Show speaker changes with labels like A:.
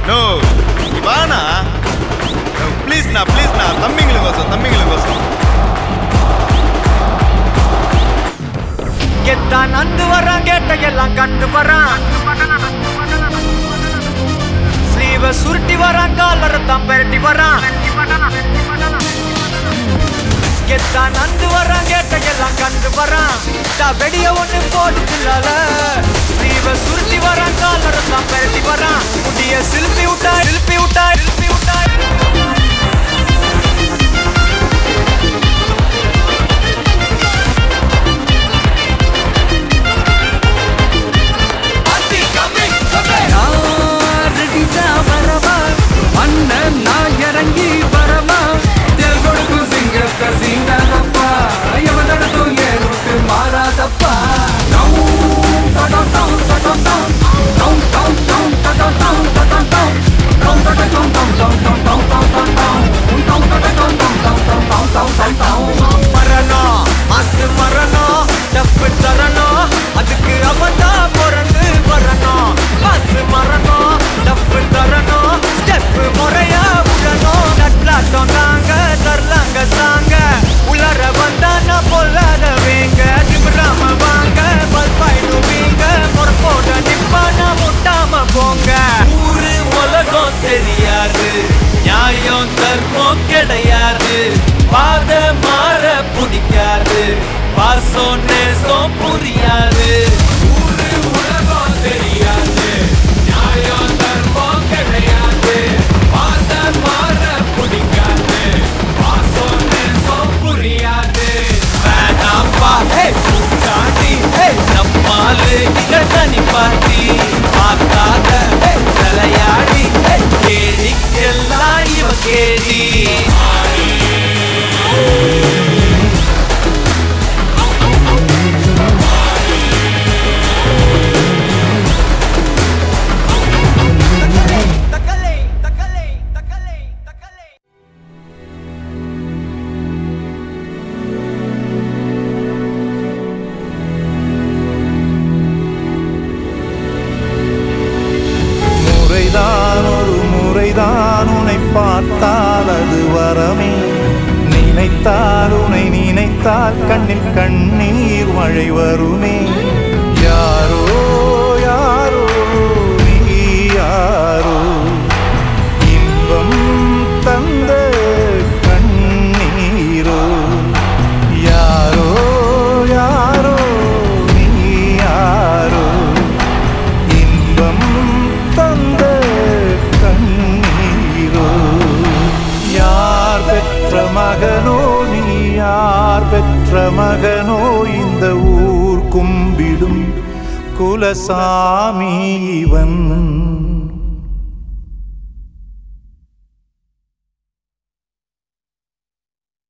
A: No வாண்ணா, ப்ளீஸ்ண்ணா ப்ளீஸ்ண்ணா, தம்பிங்களுக்கு
B: கெத்தான் Nandu வரான், கேட்டையெல்லாம் கண்டு வரான், ஸ்லீவ சுருட்டி வரான், காலரத்தான் பெரட்டி வரான். கெத்தான் நந்து வரான், கேட்டையெல்லாம் கண்டு வரான், வெடிய ஒண்ணு போட்டுலால. ஸ்லீவ சுருட்டி வரான், காலரத்தான் பெரட்டி வரான், முடிய சில்பி விட்டா சில்பி விட்டா சில்பி விட்டா. மரணம் அசு மரணம் டப்பு தரணும், அதுக்கு அவன்தான் பிறந்து வரணும். பஸ் மரணம் டப்பு தரணும், ஸ்டெப் முறையா விடணும். நட்லாட்டம் தாங்க தரலாங்க சாங்க, உலர வந்தானா பொல்லாத வேங்க. நிமிராம வாங்க பல்பாயிடுவீங்க, முறப்போட நிப்பானா முட்டாம போங்க. ஊரு உலகம் தெரியாது, நியாயம் தர்மம் கிடையாது, பாத மாற பிடிக்காது, பாசம் நேசம் புரியாது. ஊரு உலகம் தெரியாது, நியாயம் தர்மம் கிடையாது, பாத மாற பிடிக்காது, பாசம் நேசம் புரியாது. வேணாம்பா பூச்சாண்டி நம்மாலு இங்க தனி பாட்டி, பார்க்காத தலையாடி கேடிக்கெல்லாம் இவ கேடி.
C: ஒரு முறைதான் உன்னை பார்த்தால் அது வரமே. நினைத்தால் உன்னை நினைத்தால் கண்ணில் கண்ணீர் மழை வருமே. யாரோ யாரோ நீ யாரோ, இன்பம் தந்த கண்ணீரோ. யாரோ யாரோ நீ யாரோ, இன்பம் தந்த கண்ணீரோ. யார் பெற்ற மகனோ நீ, யார் பெற்ற மகனோ, இந்த ஊர் கும்பிடும் குலசாமி இவன்.